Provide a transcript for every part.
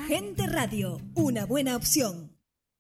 Gente Radio, una buena opción.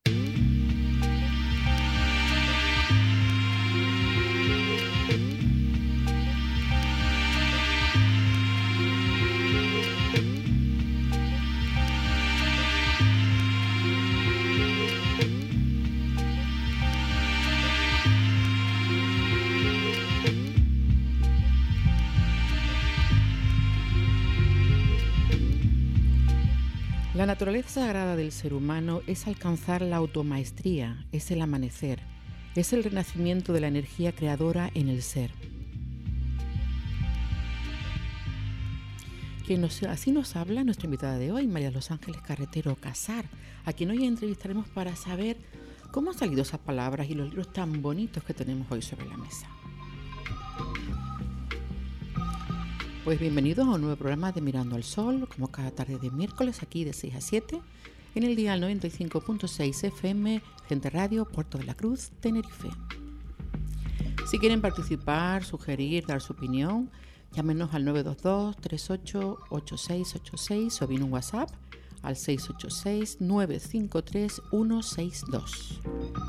La naturaleza sagrada del ser humano es alcanzar la automaestría, es el amanecer, es el renacimiento de la energía creadora en el ser. Así nos habla nuestra invitada de hoy, María de los Ángeles Carretero Casar, a quien hoy entrevistaremos para saber cómo han salido esas palabras y los libros tan bonitos que tenemos hoy sobre la mesa. Pues bienvenidos a un nuevo programa de Mirando al Sol, como cada tarde de miércoles, aquí de 6 a 7, en el dial 95.6 FM, Gente Radio, Puerto de la Cruz, Tenerife. Si quieren participar, sugerir, dar su opinión, llámenos al 922-388686 o bien un WhatsApp al 686-953-162.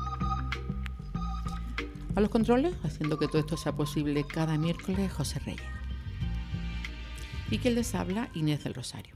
A los controles, haciendo que todo esto sea posible cada miércoles, José Reyes. Y quien les habla, Inés del Rosario.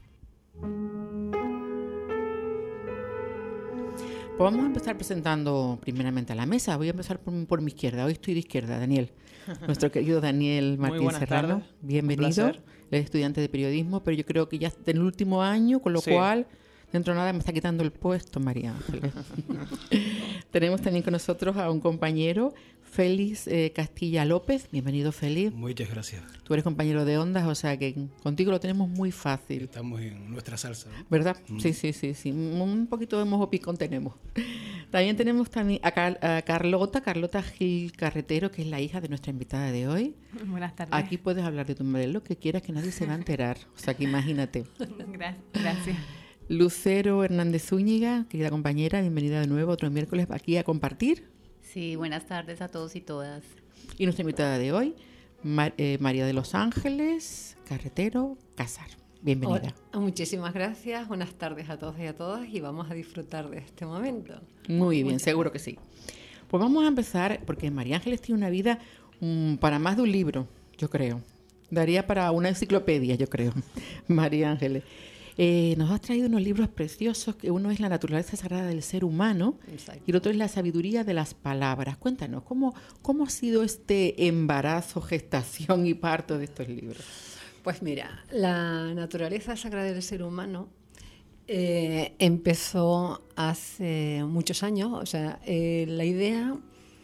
Pues vamos a empezar presentando primeramente a la mesa. Voy a empezar por mi izquierda. Hoy estoy de izquierda, Daniel. Nuestro querido Daniel Martín Serrano. Tardes. Bienvenido. Él es estudiante de periodismo, pero yo creo que ya está en el último año, con lo cual, dentro de nada, me está quitando el puesto, María Ángeles. Tenemos también con nosotros a un compañero, Félix Castilla López. Bienvenido, Félix. Muchas gracias. Tú eres compañero de Ondas, o sea que contigo lo tenemos muy fácil. Estamos en nuestra salsa, ¿no? ¿Verdad? Sí. Un poquito de mojo picón tenemos. También tenemos a Carlota Gil Carretero, que es la hija de nuestra invitada de hoy. Buenas tardes. Aquí puedes hablar de tu madre lo que quieras, que nadie se va a enterar. O sea que imagínate. Gracias. Lucero Hernández Zúñiga, querida compañera, bienvenida de nuevo otro miércoles aquí a compartir. Sí, buenas tardes a todos y todas. Y nuestra invitada de hoy, María de los Ángeles Carretero Casar. Bienvenida. Hola, muchísimas gracias. Buenas tardes a todos y a todas y vamos a disfrutar de este momento. Muy bien, seguro que sí. Pues vamos a empezar porque María Ángeles tiene una vida para más de un libro, yo creo. Daría para una enciclopedia, yo creo, María Ángeles. Nos has traído unos libros preciosos, que uno es La naturaleza sagrada del ser humano. Exacto. Y el otro es La sabiduría de las palabras. Cuéntanos, ¿cómo ha sido este embarazo, gestación y parto de estos libros? Pues mira, La naturaleza sagrada del ser humano empezó hace muchos años. O sea, la idea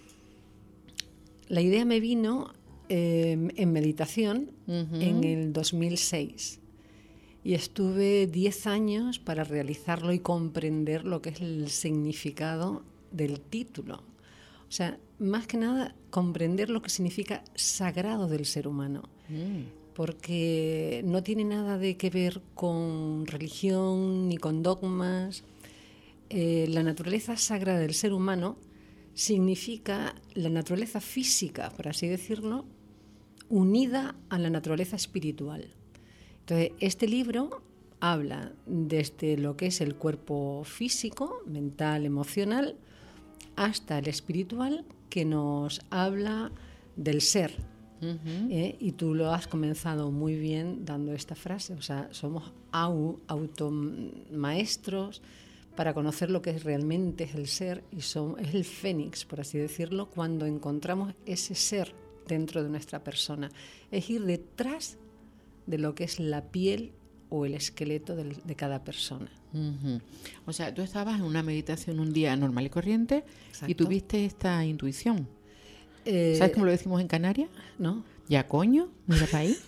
me vino en meditación en el 2006. Y estuve 10 años para realizarlo y comprender lo que es el significado del título. O sea, más que nada, comprender lo que significa sagrado del ser humano. Porque no tiene nada de que ver con religión ni con dogmas. La naturaleza sagrada del ser humano significa la naturaleza física, por así decirlo, unida a la naturaleza espiritual. Entonces, este libro habla desde lo que es el cuerpo físico, mental, emocional, hasta el espiritual, que nos habla del ser. Y tú lo has comenzado muy bien dando esta frase. O sea, somos automaestros para conocer lo que realmente es el ser y es el fénix, por así decirlo, cuando encontramos ese ser dentro de nuestra persona. Es ir detrás de lo que es la piel o el esqueleto de cada persona. O sea, tú estabas en una meditación un día normal y corriente. Exacto. Y tuviste esta intuición. ¿Sabes cómo lo decimos en Canarias? ¿No? Ya coño, mira para ahí.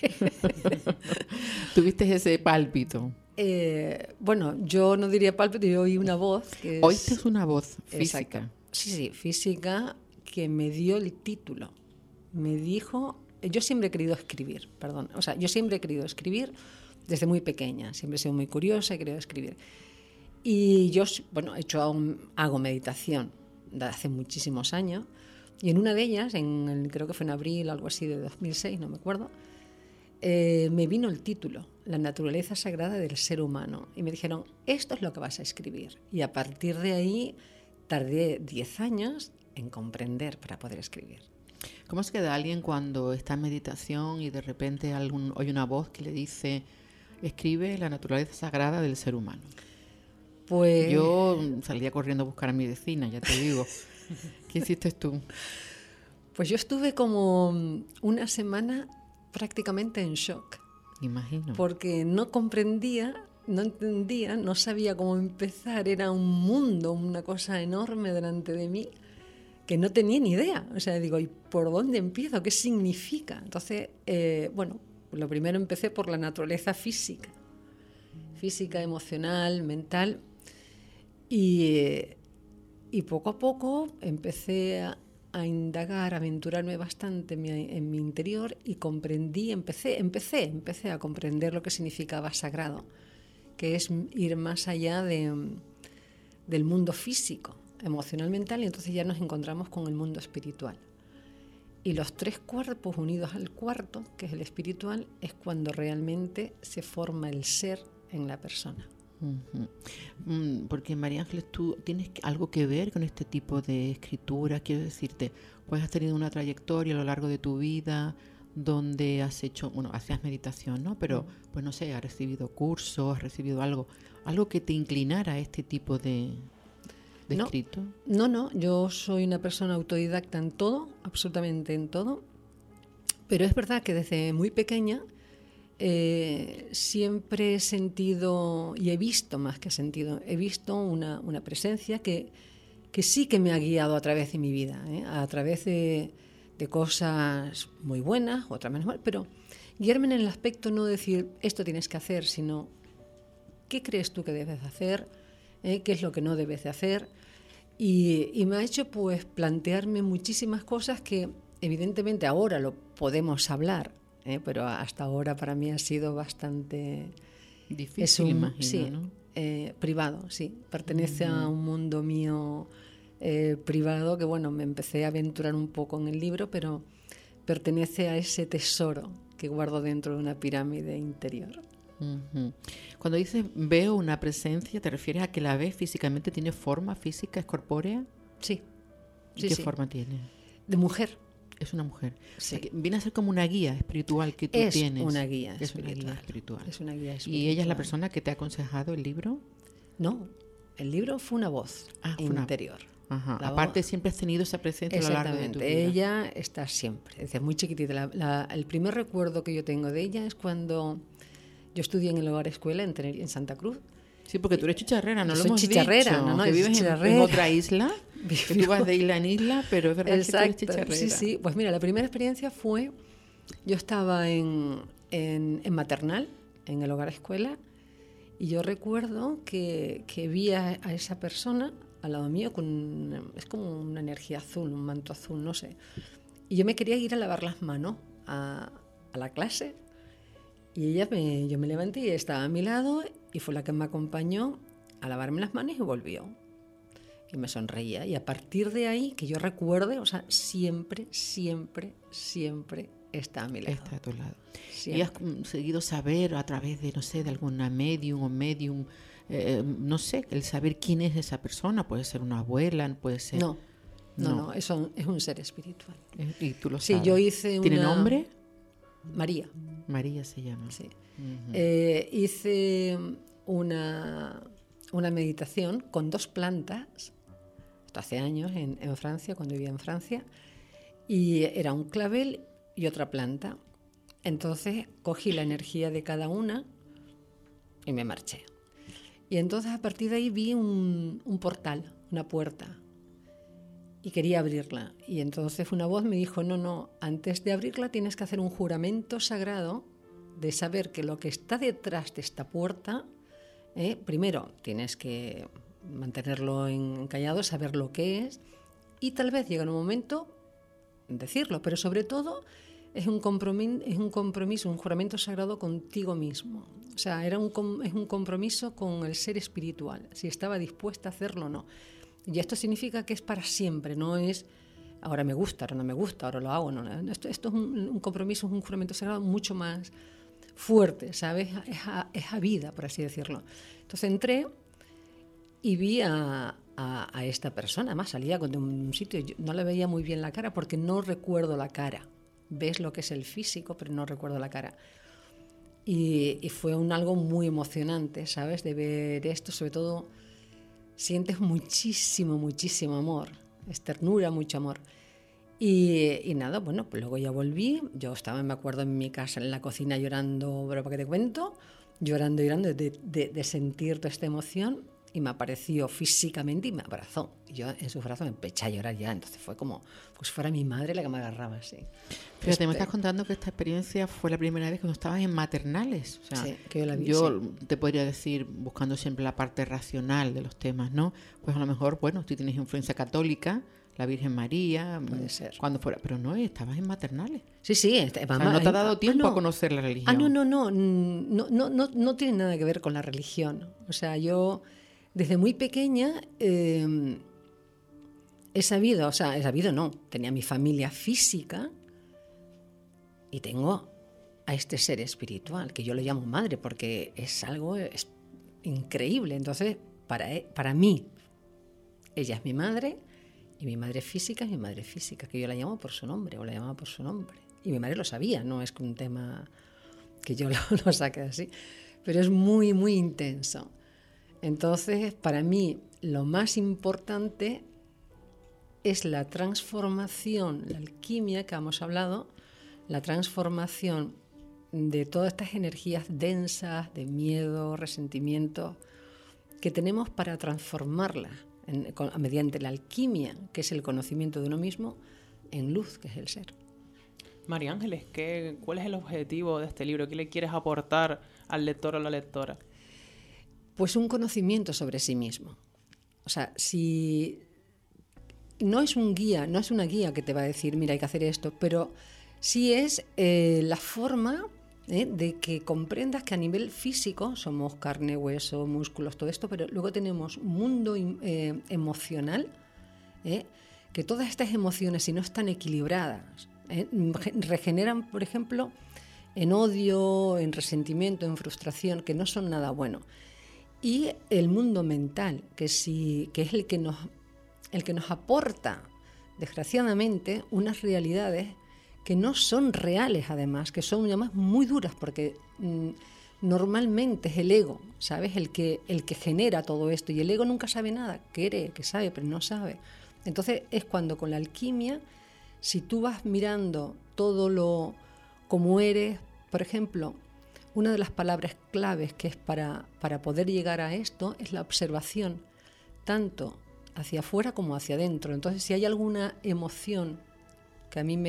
¿Tuviste ese pálpito? Bueno, yo no diría pálpito, yo oí una voz. Oíste una voz física. Exacto. Sí, física, que me dio el título. Me dijo... Yo siempre he querido escribir, yo siempre he querido escribir desde muy pequeña, siempre he sido muy curiosa, he querido escribir. Y yo, hago meditación desde hace muchísimos años, y en una de ellas, creo que fue en abril, algo así de 2006, no me acuerdo, me vino el título. la naturaleza sagrada del ser humano. Y me dijeron, esto es lo que vas a escribir. Y a partir de ahí tardé 10 años en comprender para poder escribir. ¿Cómo se queda alguien cuando está en meditación y de repente oye una voz que le dice, escribe la naturaleza sagrada del ser humano? Pues yo salía corriendo a buscar a mi vecina, ya te digo. ¿Qué hiciste tú? Pues yo estuve como una semana prácticamente en shock. Imagino. Porque no comprendía, no entendía, no sabía cómo empezar. Era un mundo, una cosa enorme delante de mí que no tenía ni idea. O sea, digo, ¿y por dónde empiezo? ¿Qué significa? Entonces, bueno, lo primero empecé por la naturaleza física. Física, emocional, mental. Y poco a poco empecé a indagar, a aventurarme bastante en mi interior y comprendí, empecé a comprender lo que significaba sagrado, que es ir más allá del mundo físico, emocional, mental, y entonces ya nos encontramos con el mundo espiritual. Y los 3 cuerpos unidos al cuarto, que es el espiritual, es cuando realmente se forma el ser en la persona. Porque María Ángeles, tú tienes algo que ver con este tipo de escritura. Quiero decirte, pues has tenido una trayectoria a lo largo de tu vida donde has hecho, bueno, hacías meditación, ¿no? Pero, pues no sé, has recibido cursos, has recibido algo que te inclinara a este tipo de escrito. No, yo soy una persona autodidacta en todo, absolutamente en todo, pero es verdad que desde muy pequeña siempre he sentido, y he visto más que sentido, he visto una presencia que sí que me ha guiado a través de mi vida, a través de cosas muy buenas, otras menos mal, pero guiarme en el aspecto no decir esto tienes que hacer, sino qué crees tú que debes de hacer, qué es lo que no debes de hacer, y me ha hecho pues plantearme muchísimas cosas que evidentemente ahora lo podemos hablar, pero hasta ahora para mí ha sido bastante difícil, imagino, sí, ¿no? Privado, sí, pertenece a un mundo mío privado que bueno, me empecé a aventurar un poco en el libro, pero pertenece a ese tesoro que guardo dentro de una pirámide interior. Cuando dices veo una presencia, ¿te refieres a que la ves físicamente? ¿Tiene forma física, es corpórea? Sí. ¿Y qué forma tiene? De mujer. Es una mujer. Sí. O sea, que viene a ser como una guía espiritual que tú tienes. Una guía es espiritual. una guía espiritual. Es una guía espiritual. ¿Y ella es la persona que te ha aconsejado el libro? No, el libro fue una voz interior. Ajá. Aparte siempre has tenido esa presencia a lo largo de tu vida. Ella está siempre, desde muy chiquitita. El primer recuerdo que yo tengo de ella es cuando yo estudié en el Hogar Escuela en Santa Cruz. Sí, porque tú eres chicharrera, no lo soy hemos chicharrera, dicho. No, que vives en otra isla, que tú vas de isla en isla, pero es verdad Exacto, que tú eres chicharrera. Sí. Pues mira, la primera experiencia fue, yo estaba en maternal, en el Hogar Escuela, y yo recuerdo que vi a esa persona al lado mío es como una energía azul, un manto azul, no sé. Y yo me quería ir a lavar las manos a la clase. Y yo me levanté y estaba a mi lado y fue la que me acompañó a lavarme las manos y volvió. Y me sonreía. Y a partir de ahí, que yo recuerde, o sea, siempre está a mi lado. Está a tu lado. Siempre. ¿Y has conseguido saber a través de, no sé, de alguna medium, no sé, el saber quién es esa persona? Puede ser una abuela, puede ser... No, eso es un ser espiritual. Y tú lo Sí, sabes. yo hice ¿Tiene nombre? María. María se llama. Sí. Uh-huh. Hice una meditación con 2 plantas, esto hace años en Francia, cuando vivía en Francia, y era un clavel y otra planta. Entonces cogí la energía de cada una y me marché. Y entonces a partir de ahí vi un portal, una puerta, y quería abrirla. Y entonces una voz me dijo, no, antes de abrirla tienes que hacer un juramento sagrado de saber que lo que está detrás de esta puerta, primero tienes que mantenerlo encallado, saber lo que es, y tal vez llega un momento decirlo, pero sobre todo es un compromiso, un juramento sagrado contigo mismo. O sea, es un compromiso con el ser espiritual, si estaba dispuesta a hacerlo o no. Y esto significa que es para siempre, no es ahora me gusta, ahora no me gusta, ahora lo hago. No. Esto es un compromiso, es un juramento sagrado mucho más fuerte, ¿sabes? Es a vida, por así decirlo. Entonces entré y vi a esta persona, además salía de un sitio, yo no le veía muy bien la cara porque no recuerdo la cara. Ves lo que es el físico, pero no recuerdo la cara. Y fue algo muy emocionante, ¿sabes? De ver esto, sobre todo sientes muchísimo, muchísimo amor, es ternura, mucho amor. Y nada, bueno, pues luego ya volví, yo estaba, me acuerdo, en mi casa, en la cocina llorando, pero ¿para qué te cuento? Llorando de sentir toda esta emoción, y me apareció físicamente y me abrazó. Y yo en sus brazos me empecé a llorar ya, entonces fue como si fuera mi madre la que me agarraba así. Fíjate, me estás contando que esta experiencia fue la primera vez cuando estabas en maternales. O sea, sí, que yo la vi, yo sí. te podría decir, buscando siempre la parte racional de los temas, ¿no? Pues a lo mejor, bueno, tú tienes influencia católica, la Virgen María, puede ser, cuando fuera, pero no, estabas en maternales. Sí, sí. O sea, no te ha dado tiempo a conocer la religión. No tiene nada que ver con la religión. O sea, yo desde muy pequeña he sabido, tenía mi familia física y tengo a este ser espiritual, que yo lo llamo madre, porque es algo increíble. Entonces, para mí, ella es mi madre, y mi madre física es mi madre física, que yo la llamo por su nombre, o la llamaba por su nombre. Y mi madre lo sabía, no es un tema que yo lo saque así, pero es muy, muy intenso. Entonces, para mí, lo más importante es la transformación, la alquimia que hemos hablado, la transformación de todas estas energías densas, de miedo, resentimiento, que tenemos para transformarlas mediante la alquimia, que es el conocimiento de uno mismo, en luz, que es el ser. María Ángeles, ¿cuál es el objetivo de este libro? ¿Qué le quieres aportar al lector o la lectora? Pues un conocimiento sobre sí mismo. O sea, si no es un guía, no es una guía que te va a decir, mira, hay que hacer esto, pero sí es la forma de que comprendas que a nivel físico somos carne, hueso, músculos, todo esto, pero luego tenemos un mundo emocional, que todas estas emociones, si no están equilibradas, regeneran, por ejemplo, en odio, en resentimiento, en frustración, que no son nada bueno. Y el mundo mental, que es el que nos aporta, desgraciadamente, unas realidades que no son reales, además, que son además muy duras, porque normalmente es el ego, ¿sabes? El que genera todo esto, y el ego nunca sabe nada, cree que sabe, pero no sabe. Entonces es cuando con la alquimia, si tú vas mirando todo lo como eres, por ejemplo, una de las palabras claves que es para poder llegar a esto es la observación, tanto hacia afuera como hacia adentro. Entonces, si hay alguna emoción que a mí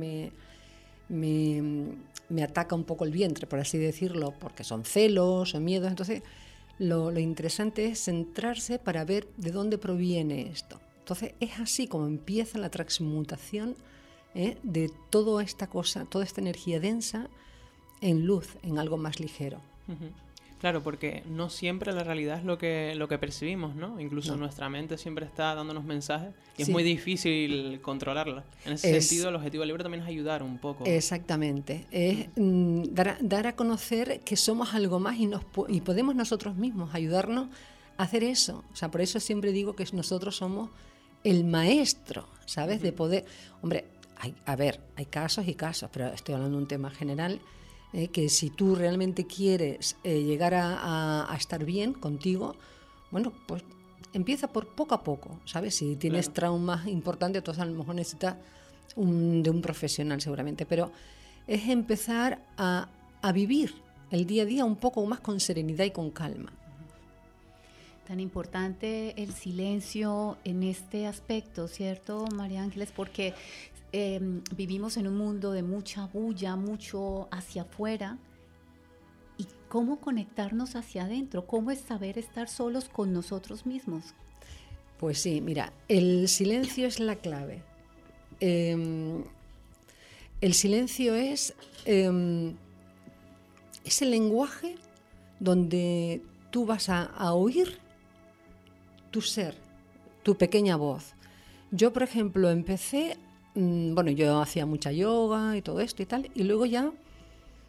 me ataca un poco el vientre, por así decirlo, porque son celos o miedos, entonces lo interesante es centrarse para ver de dónde proviene esto. Entonces, es así como empieza la transmutación de toda esta cosa, toda esta energía densa, en luz, en algo más ligero. Uh-huh. Claro, porque no siempre la realidad es lo que percibimos, ¿no? Incluso nuestra mente siempre está dándonos mensajes y es muy difícil controlarla. En ese sentido, el objetivo del libro también es ayudar un poco. Exactamente. Es dar a conocer que somos algo más y podemos nosotros mismos ayudarnos a hacer eso. O sea, por eso siempre digo que nosotros somos el maestro, ¿sabes? Uh-huh. De poder... Hombre, hay casos y casos, pero estoy hablando de un tema general, que si tú realmente quieres llegar a estar bien contigo, bueno, pues empieza por poco a poco, ¿sabes? Si tienes traumas importantes, entonces a lo mejor necesitas de un profesional seguramente, pero es empezar a vivir el día a día un poco más con serenidad y con calma. Tan importante el silencio en este aspecto, ¿cierto, María Ángeles? Porque vivimos en un mundo de mucha bulla, mucho hacia afuera. ¿Y cómo conectarnos hacia adentro? ¿Cómo es saber estar solos con nosotros mismos? Pues sí, mira, el silencio es la clave. El silencio es el lenguaje donde tú vas a oír tu ser, tu pequeña voz. Yo, por ejemplo, empecé... yo hacía mucha yoga y todo esto y tal, y luego ya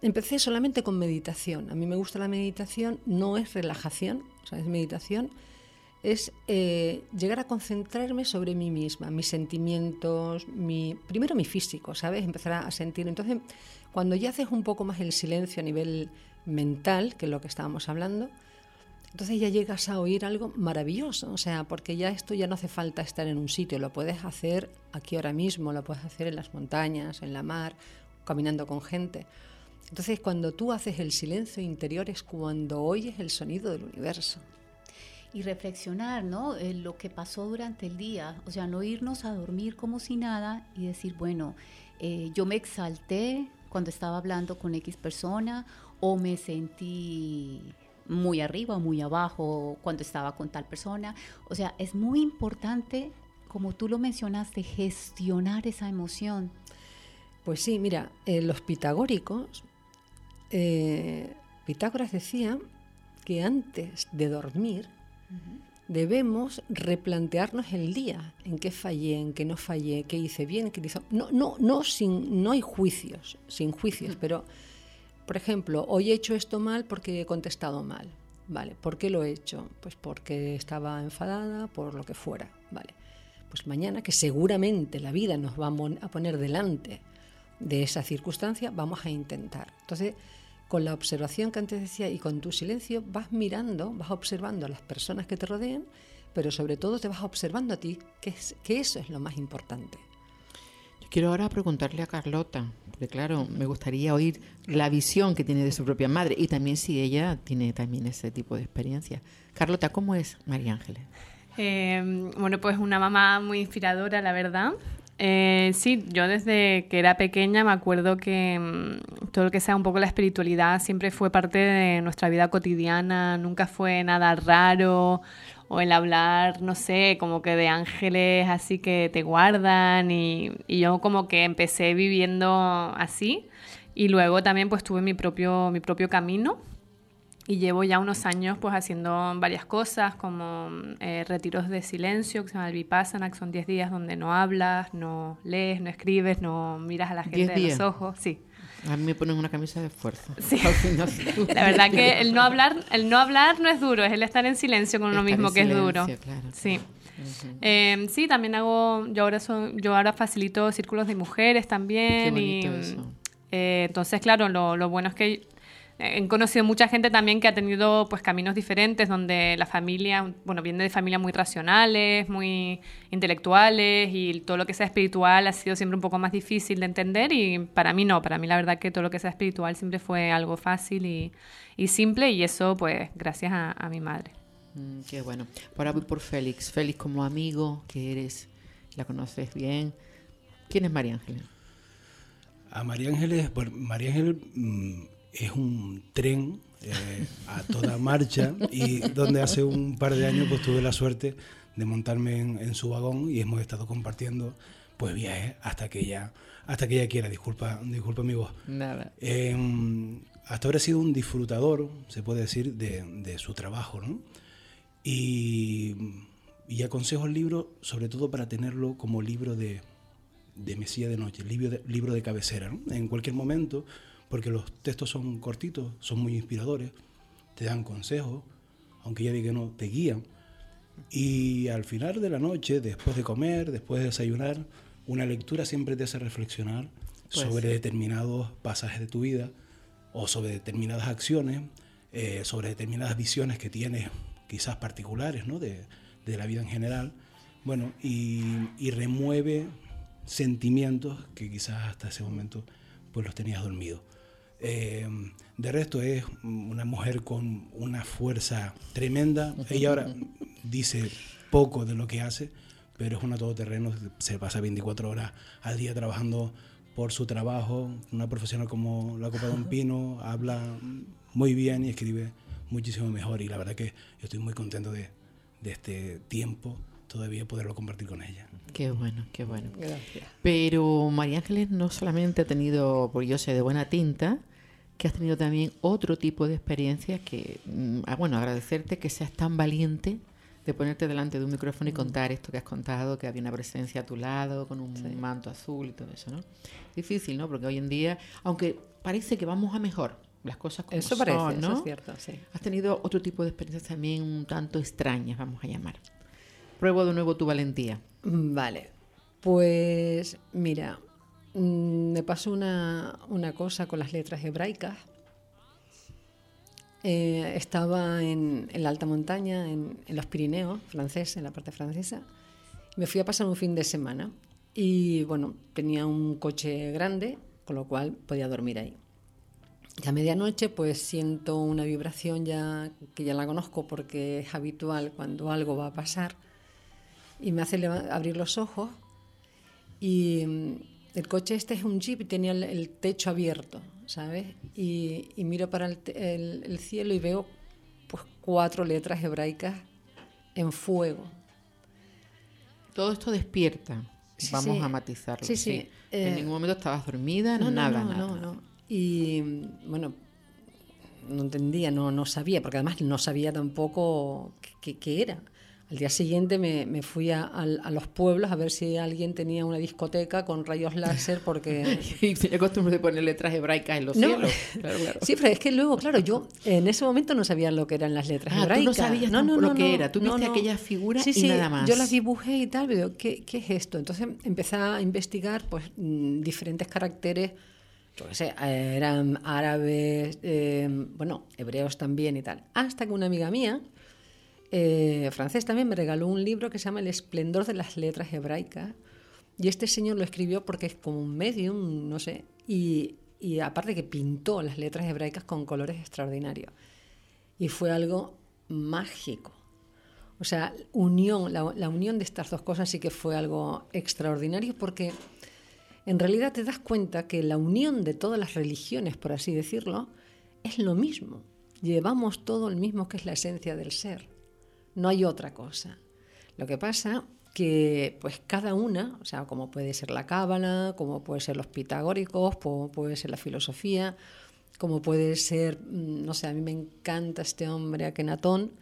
empecé solamente con meditación. A mí me gusta la meditación, no es relajación, o sea, es meditación, es llegar a concentrarme sobre mí misma, mis sentimientos, primero mi físico, ¿sabes? Empezar a sentir. Entonces, cuando ya haces un poco más el silencio a nivel mental, que es lo que estábamos hablando, entonces ya llegas a oír algo maravilloso, o sea, porque ya esto ya no hace falta estar en un sitio, lo puedes hacer aquí ahora mismo, lo puedes hacer en las montañas, en la mar, caminando con gente. Entonces, cuando tú haces el silencio interior es cuando oyes el sonido del universo. Y reflexionar, ¿no? Lo que pasó durante el día, o sea, no irnos a dormir como si nada y decir, bueno, yo me exalté cuando estaba hablando con X persona, o me sentí muy arriba o muy abajo cuando estaba con tal persona. O sea, es muy importante, como tú lo mencionaste, gestionar esa emoción. Pues sí, mira, los pitagóricos, Pitágoras decía que antes de dormir debemos replantearnos el día, en qué fallé, en qué no fallé, qué hice bien, qué hice... No hay juicios, sin juicios, pero, por ejemplo, hoy he hecho esto mal porque he contestado mal, ¿vale? ¿Por qué lo he hecho? Pues porque estaba enfadada, por lo que fuera, ¿vale? Pues mañana, que seguramente la vida nos va a poner delante de esa circunstancia, vamos a intentar. Entonces, con la observación que antes decía y con tu silencio vas mirando, vas observando a las personas que te rodean, pero sobre todo te vas observando a ti, que eso es lo más importante. Yo quiero ahora preguntarle a Carlota, porque claro, me gustaría oír la visión que tiene de su propia madre y también si ella tiene también ese tipo de experiencia. Carlota, ¿cómo es María Ángeles? Bueno, pues una mamá muy inspiradora, la verdad. Sí, yo desde que era pequeña me acuerdo que todo lo que sea un poco la espiritualidad siempre fue parte de nuestra vida cotidiana, nunca fue nada raro, o el hablar, no sé, como que de ángeles así que te guardan, y yo como que empecé viviendo así, y luego también pues tuve mi propio camino. Y llevo ya unos años pues haciendo varias cosas como retiros de silencio, que se llama el Vipassana, que son 10 días donde no hablas, no lees, no escribes, no miras a la gente de los ojos. Sí. A mí me ponen una camisa de fuerza. Sí. La verdad que el no hablar no es duro, es el estar en silencio con uno mismo que es duro. Claro. Sí. Uh-huh. Sí, también yo ahora facilito círculos de mujeres también. Qué bonito eso. Entonces, claro, lo bueno es que he conocido mucha gente también que ha tenido pues caminos diferentes, donde la familia, bueno, viene de familias muy racionales, muy intelectuales, y todo lo que sea espiritual ha sido siempre un poco más difícil de entender, y para mí no, para mí la verdad que todo lo que sea espiritual siempre fue algo fácil y simple, y eso pues gracias a mi madre. Qué bueno. Ahora voy por Félix. Félix, como amigo que eres, la conoces bien. ¿Quién es María Ángeles? A María Ángeles, bueno, María Ángeles es un tren a toda marcha, y donde hace un par de años pues tuve la suerte de montarme en su vagón y hemos estado compartiendo pues viajes hasta que ella quiera. Disculpa mi voz. Nada. Hasta ahora he sido un disfrutador, se puede decir, de su trabajo, ¿no? Y aconsejo el libro sobre todo para tenerlo como libro de mesía de noche, libro de cabecera, ¿no? En cualquier momento, porque los textos son cortitos, son muy inspiradores, te dan consejos, aunque ella diga que no, te guían. Y al final de la noche, después de comer, después de desayunar, una lectura siempre te hace reflexionar sobre determinados pasajes de tu vida, o sobre determinadas acciones, sobre determinadas visiones que tienes, quizás particulares, ¿no? de la vida en general. Bueno, y remueve sentimientos que quizás hasta ese momento pues los tenías dormidos. De resto es una mujer con una fuerza tremenda. Ella ahora dice poco de lo que hace, pero es una todoterreno, se pasa 24 horas al día trabajando por su trabajo. Una profesional como la Copa de un Pino, habla muy bien y escribe muchísimo mejor, y la verdad que yo estoy muy contento de este tiempo todavía poderlo compartir con ella. Qué bueno, qué bueno. Gracias. Pero María Ángeles no solamente ha tenido, porque yo sé, de buena tinta, que has tenido también otro tipo de experiencias que, bueno, agradecerte que seas tan valiente de ponerte delante de un micrófono y contar esto que has contado, que había una presencia a tu lado con un manto azul y todo eso, ¿no? Difícil, ¿no? Porque hoy en día, aunque parece que vamos a mejor. Las cosas como eso son, parece, ¿no? eso es cierto, sí. Has tenido otro tipo de experiencias también un tanto extrañas, vamos a llamar. Pruebo de nuevo tu valentía. Vale, pues mira, me pasó una cosa con las letras hebraicas. Estaba en la alta montaña, en los Pirineos franceses, en la parte francesa. Me fui a pasar un fin de semana y bueno, tenía un coche grande, con lo cual podía dormir ahí. Y a medianoche pues siento una vibración que ya la conozco porque es habitual cuando algo va a pasar, y me hace abrir los ojos, y el coche este es un Jeep y tenía el techo abierto, ¿sabes? Y miro para el cielo y veo pues 4 letras hebraicas en fuego. Todo esto despierta, Sí, vamos sí. a matizarlo. Sí, sí. En ningún momento estabas dormida, nada. No. Y bueno, no entendía, no sabía, porque además no sabía tampoco qué era. Al día siguiente me fui a los pueblos a ver si alguien tenía una discoteca con rayos láser, porque... Y tenía costumbre de poner letras hebraicas en los cielos. Claro. Sí, pero es que luego, claro, yo en ese momento no sabía lo que eran las letras hebraicas. Tú no sabías lo que era. Tú viste aquella figura y nada más. Yo las dibujé y tal, pero ¿qué es esto? Entonces empecé a investigar pues diferentes caracteres, yo qué sé, eran árabes, hebreos también y tal. Hasta que una amiga mía, francés también, me regaló un libro que se llama El esplendor de las letras hebraicas, y este señor lo escribió porque es como un medium, no sé, y aparte que pintó las letras hebraicas con colores extraordinarios, y fue algo mágico. O sea, la unión de estas dos cosas sí que fue algo extraordinario, porque en realidad te das cuenta que la unión de todas las religiones, por así decirlo, es lo mismo. Llevamos todo el mismo, que es la esencia del ser. No hay otra cosa. Lo que pasa que pues cada una, o sea, como puede ser la cábala, como puede ser los pitagóricos, como puede ser la filosofía, como puede ser, no sé, a mí me encanta este hombre Akenatón,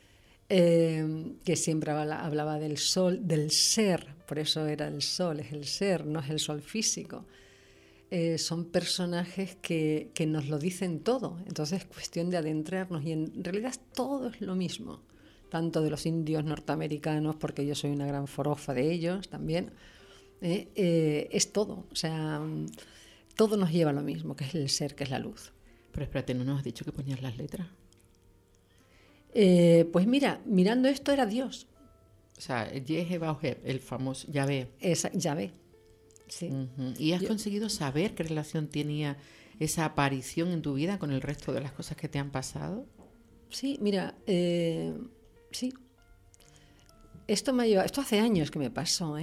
que siempre hablaba del sol, del ser, por eso era el sol, es el ser, no es el sol físico. Son personajes que nos lo dicen todo, entonces es cuestión de adentrarnos, y en realidad todo es lo mismo, tanto de los indios norteamericanos, porque yo soy una gran forofa de ellos también, es todo, o sea, todo nos lleva a lo mismo, que es el ser, que es la luz. Pero espérate, ¿no nos has dicho que ponías las letras? Pues mira, mirando esto era Dios. O sea, Yeh-Heh-Vah-Heh, el famoso Yahvé. Yahvé, sí. Uh-huh. ¿Y has conseguido saber qué relación tenía esa aparición en tu vida con el resto de las cosas que te han pasado? Sí, mira, sí. Esto hace años que me pasó,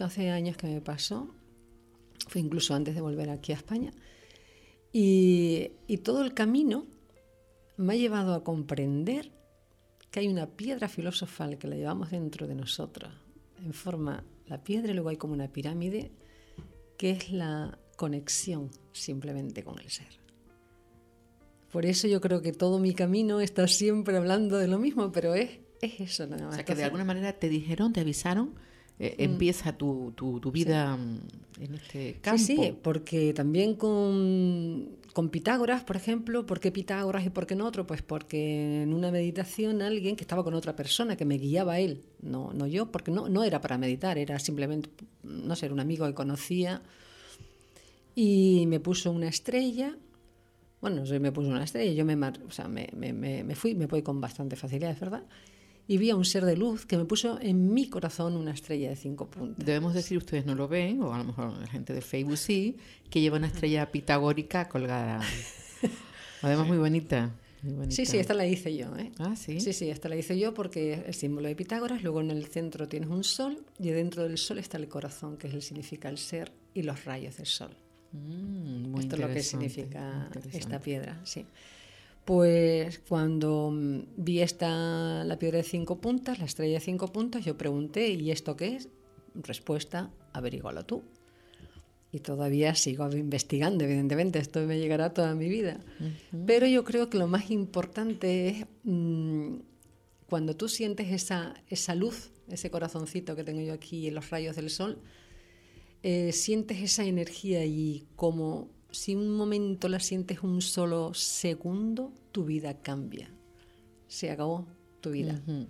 Fue incluso antes de volver aquí a España. Y todo el camino me ha llevado a comprender que hay una piedra filosofal que la llevamos dentro de nosotros, en forma, la piedra, y luego hay como una pirámide, que es la conexión simplemente con el ser. Por eso yo creo que todo mi camino está siempre hablando de lo mismo, pero es eso nada más. O sea, que de alguna manera te dijeron, te avisaron, empieza tu vida en este campo. Sí, porque también con Pitágoras, por ejemplo, ¿por qué Pitágoras y por qué no otro? Pues porque en una meditación alguien que estaba con otra persona, que me guiaba a él, no yo, porque no era para meditar, era simplemente, no sé, era un amigo que conocía, y me puso una estrella. Bueno, no sé, me puso una estrella, yo me fui, me voy con bastante facilidad, es verdad, y vi a un ser de luz que me puso en mi corazón una estrella de 5 puntas. Debemos decir, ustedes no lo ven, o a lo mejor la gente de Facebook sí, que lleva una estrella pitagórica colgada. Además, muy bonita. Sí, esta la hice yo. Ah, ¿sí? Sí, esta la hice yo porque es el símbolo de Pitágoras. Luego en el centro tienes un sol, y dentro del sol está el corazón, que significa el ser y los rayos del sol. Muy Esto es lo que significa esta piedra, sí. Pues cuando vi la piedra de 5 puntas, la estrella de 5 puntas, yo pregunté, ¿y esto qué es? Respuesta, averígualo tú. Y todavía sigo investigando, evidentemente, esto me llegará toda mi vida. Uh-huh. Pero yo creo que lo más importante es cuando tú sientes esa luz, ese corazoncito que tengo yo aquí en los rayos del sol, sientes esa energía y como si un momento la sientes un solo segundo, tu vida cambia. Se acabó tu vida. Ujú.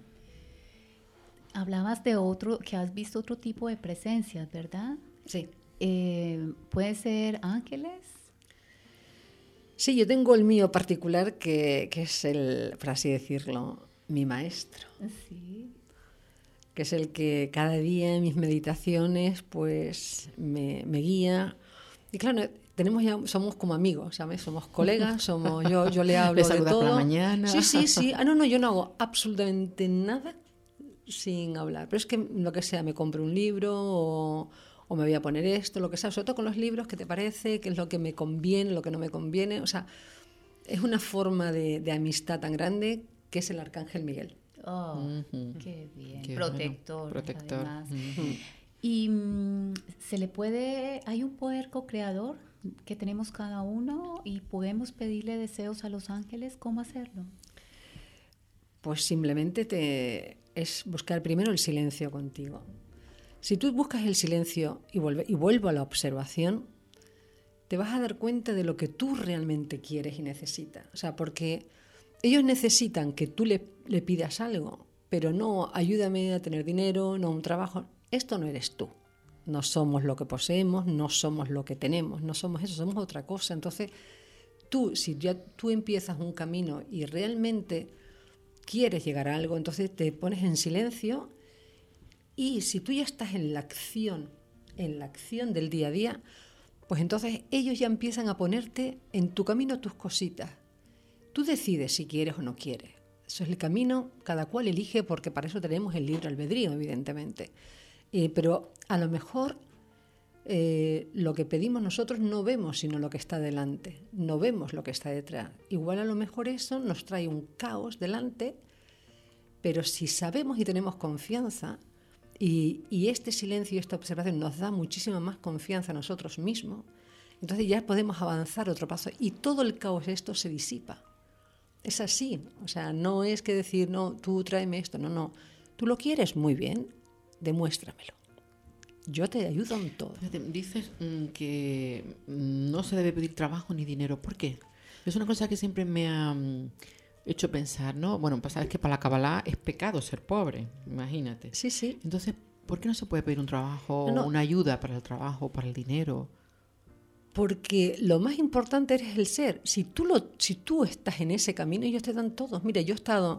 Hablabas de que has visto otro tipo de presencias, ¿verdad? Sí. ¿Puede ser ángeles? Sí, yo tengo el mío particular que es el, por así decirlo, mi maestro. Sí. Que es el que cada día en mis meditaciones pues me guía. Y claro, somos como amigos, ¿sabes? Somos colegas, yo le hablo ¿Le de todo. por la mañana? Sí. No, yo no hago absolutamente nada sin hablar. Pero es que lo que sea, me compro un libro o me voy a poner esto, lo que sea, sobre todo con los libros, ¿qué te parece? ¿Qué es lo que me conviene, lo que no me conviene? O sea, es una forma de amistad tan grande que es el Arcángel Miguel. Oh, Ujú. qué bien. Qué Protector. bueno, protector. Además. Ujú. Y hay un poder co-creador que tenemos cada uno y podemos pedirle deseos a los ángeles. ¿Cómo hacerlo? Pues simplemente es buscar primero el silencio contigo. Si tú buscas el silencio y vuelvo a la observación, te vas a dar cuenta de lo que tú realmente quieres y necesitas. O sea, porque ellos necesitan que tú le pidas algo, pero no ayúdame a tener dinero, no un trabajo. Esto no eres tú. No somos lo que poseemos, no somos lo que tenemos, no somos eso, somos otra cosa. Entonces, si ya tú empiezas un camino y realmente quieres llegar a algo, entonces te pones en silencio y si tú ya estás en la acción del día a día, pues entonces ellos ya empiezan a ponerte en tu camino tus cositas. Tú decides si quieres o no quieres. Eso es el camino, cada cual elige, porque para eso tenemos el libre albedrío, evidentemente. Pero a lo mejor lo que pedimos nosotros no vemos sino lo que está delante, no vemos lo que está detrás. Igual a lo mejor eso nos trae un caos delante, pero si sabemos y tenemos confianza, y este silencio y esta observación nos da muchísima más confianza a nosotros mismos, entonces ya podemos avanzar otro paso y todo el caos esto se disipa. Es así, o sea, no es que decir, no, tú tráeme esto, no. Tú lo quieres muy bien, demuéstramelo. Yo te ayudo en todo. Fíjate, dices que no se debe pedir trabajo ni dinero. ¿Por qué? Es una cosa que siempre me ha hecho pensar, ¿no? Bueno, pues sabes que para la Kabbalah es pecado ser pobre, imagínate. Sí. Entonces, ¿por qué no se puede pedir un trabajo, No. una ayuda para el trabajo, para el dinero? Porque lo más importante es el ser. Si tú estás en ese camino, ellos te dan todos. Mira, yo